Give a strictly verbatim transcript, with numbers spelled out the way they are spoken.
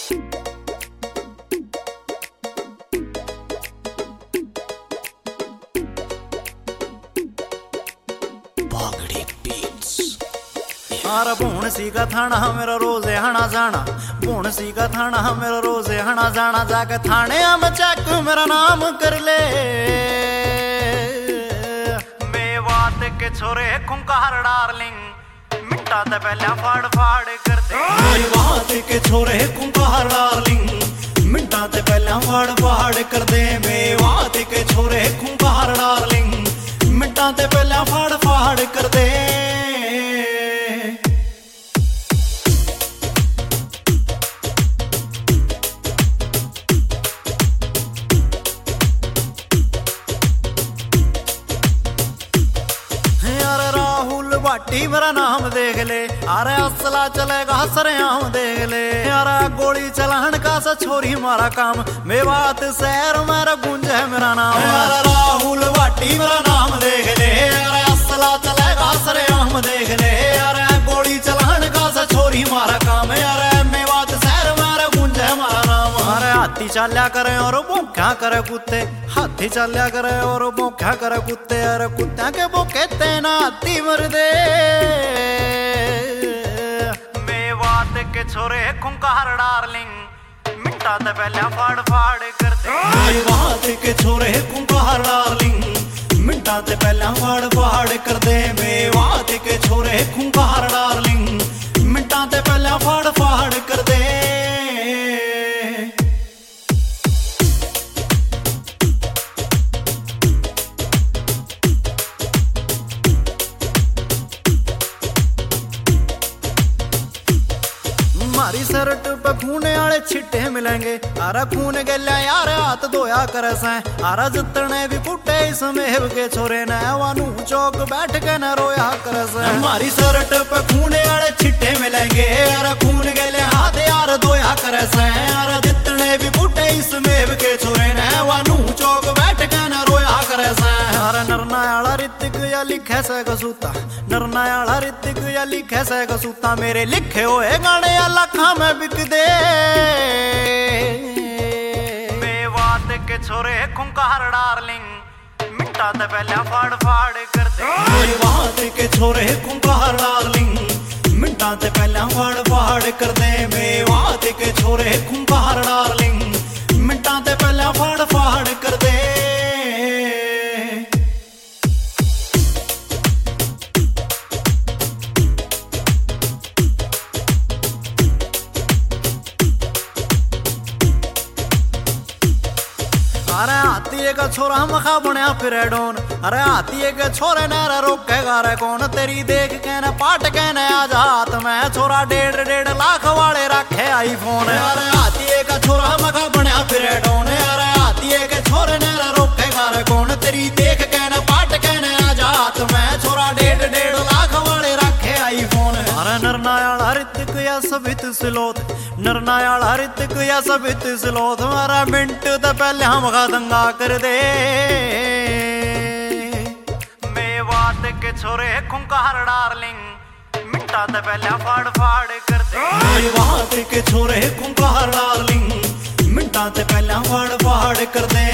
आरा भूण सी का थाना मेरा रोज आना जाना, भूण सी का थाना मेरा रोज आना जाना, जाके थाने हम चेक मेरा नाम कर ले। मेवात के छोरे खुंकार डार्लिंग, मिट्टा ते पहले फाड़ फाड़ कर दे। मेवात के छोरे खुंकार डार्लिंग, मिट्टा ते पहले फाड़ फाड़ कर दे। मेवात के छोरे खुंकार डार्लिंग, मिट्टा ते पहले फाड़ फाड़ कर दे। भाटी मेरा नाम देख ले, अरे असला चलेगा सरेआम देख ले। यारा गोली चलान का सा छोरी मारा काम, मेवात शहर मेरा गुंज है मेरा नाम। यारा राहुल भाटी मेरा नाम देख ले, अरे असला चलेगा सरेआम देख ले। अरे गोली चलान का सा छोरी मारा काम, अरे मेवात शहर मेरा गुंज है मारा नाम। अरे हाथी चाल्या करे और भौंक्या करे कुत्ते, हाथी चाल्या करे और भौंक्या करे कुत्ते। अरे कुत्ते के भौंके तेना हाथी मर दे। मेवात के छोरे खुंकार डार्लिंग, मिट्टा ते पहले फाड़ फाड़ कर दे। मेवात के छोरे खुंकार डार्लिंग, मिट्टा ते पहले फाड़ फाड़ कर दे। मेवात के छोरे खुंकार डार्लिंग, मिट्टा ते पहले फाड़ फाड़ कर दे। मारी शर्ट पे खूने आले छिट्टे मिलेंगे, आरा खून गल्या यार हाथ धोया करे सैं। आरा जितने भी कुट्टे इस मेव के छोरे ने, वानू चौक बैठ के न रोया करे सैं। मारी शर्ट पे खूने आले छिट्टे मिलेंगे, आरा खून गल्या हाथ यार धोया करे सैं। आरा जितने भी कुट्टे इस मेव के छोरे ने, वानू चौक बैठ के न रोया करे सैं। आरा नरनायाला ऋतिक या लिखे से कसूता, नरनायाला ऋतिक या लिखे से कसूता। मेरे लिखे हुए गाने लाखा में बिक दे। मेवात के छोरे खुंकार डार्लिंग, मिट्टा ते पहले फाड़ फाड़ कर दे। मेवात के छोरे खुंकार डार्लिंग, मिट्टा ते पहले फाड़ फाड़ कर दे। मेवात के छोरे खुंकार डार्लिंग, मिट्टा ते पहले फाड़ फाड़ कर दे। अरे हाथी का छोरा मखा बनया फिरे डोन, अरे हाथी के छोरे ने रोकेगा रे कौन। तेरी देख के न पाट के न आजा हाथ में, छोरा डेढ़ डेढ़ लाख वाले रखे आईफोन। अरे हाथी का छोरा मखा बनया फिरे डोन, अरे हाथी के छोरे ने रोकेगा रे कौन। तेरी देख के न पाट के न आजा हाथ में, छोरा डेढ़ डेढ़ लाख वाले रखे आईफोन। अरे नरनायाला ऋतिक या सबित सिलोत, नरनायाला ऋतिक या सबित सिलोत। मारा मिनट तो पहले हम दंगा कर दे। मेवात के छोरे खुंकार डार्लिंग, मिट्टा ते पहले फाड़ फाड़ कर दे। मेवात के छोरे खुंकार डार्लिंग, मिट्टा ते पहले फाड़ फाड़ कर दे।